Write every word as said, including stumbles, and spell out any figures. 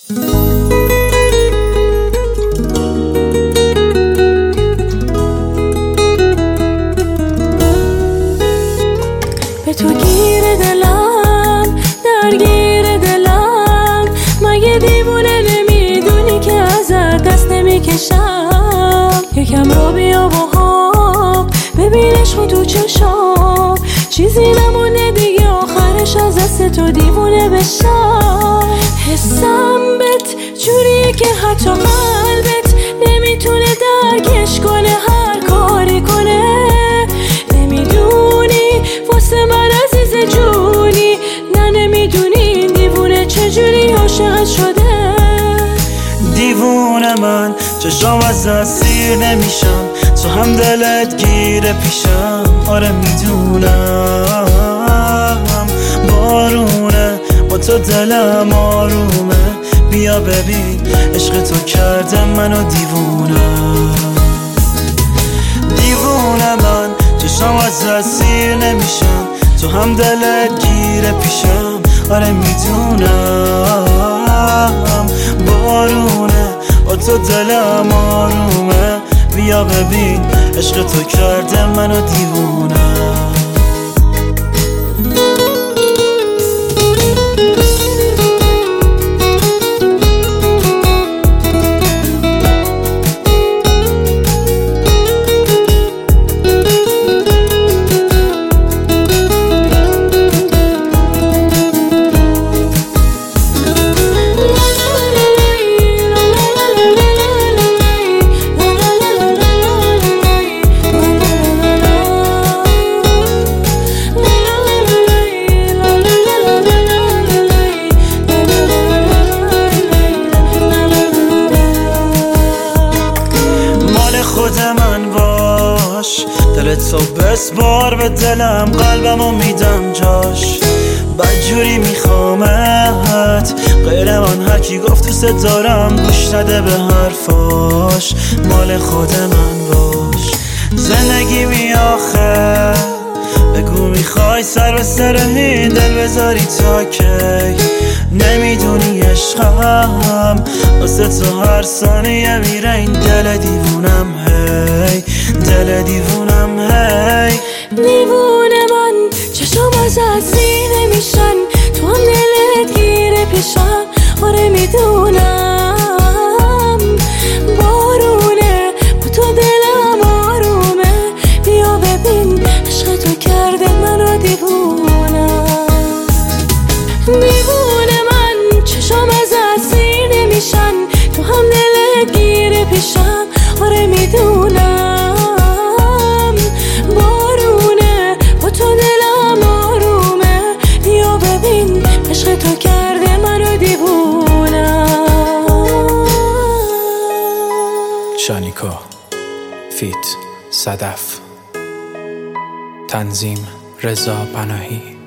به تو گیر دلم، درگیر دلم، مگه دیوونه نمیدونی که ازت دست نمیکشم؟ یکم رو بیا با هم ببینش خود تو چشام، چیزی نمونه دیگه آخرش از دست تو دیوونه بشم. حسم بهت جوریه که حتی قلبت نمیتونه درکش کنه، هر کاری کنه. نمیدونی واسه من عزیز جونی، نه نمیدونی این دیوونه چجوری عاشقت شده. دیوونه من چشام از دست سیر نمیشم، تو هم دلت گیره پیشم. آره میدونم بارونه با تو دلم آرومه، بیا ببین عشق تو کرده منو دیوونه. دیوونه من چشام از دست سیر نمیشم، تو هم دلت گیره پیشم. آره میدونم بارونه با تو دلم آرومه، بیا ببین عشق تو کرده منو دیوونه. خود من باش، دلت تو بسپار به دلم، قلبمو میدم جاش. بدجوری میخوامت، غیر من هر کی گفت دوست دارم گوش نده به حرفاش. مال خود من باش، زندگی می آخه بگو میخوای سر به سر این دل بذاری تا کی؟ نمیدونی عشقم واسه تو هر ثانیه میره این دل دیوونم، هی دل دیوونم هی. دیوونه من چشم از عزی نمیشن، تو هم دلت گیره پیشم. آره میدونم بارونه با تو دلم آرومه، بیا ببین عشق تو کرده منو دیوونه. دیوونه من چشم از عزی نمیشن، تو هم دلت گیره پیشم. آره میدونم بارونه با تو دلم آرومه، بیا ببین عشق تو کرده منو دیوونه. شانیکا فیت صدف، تنظیم رضا پناهی.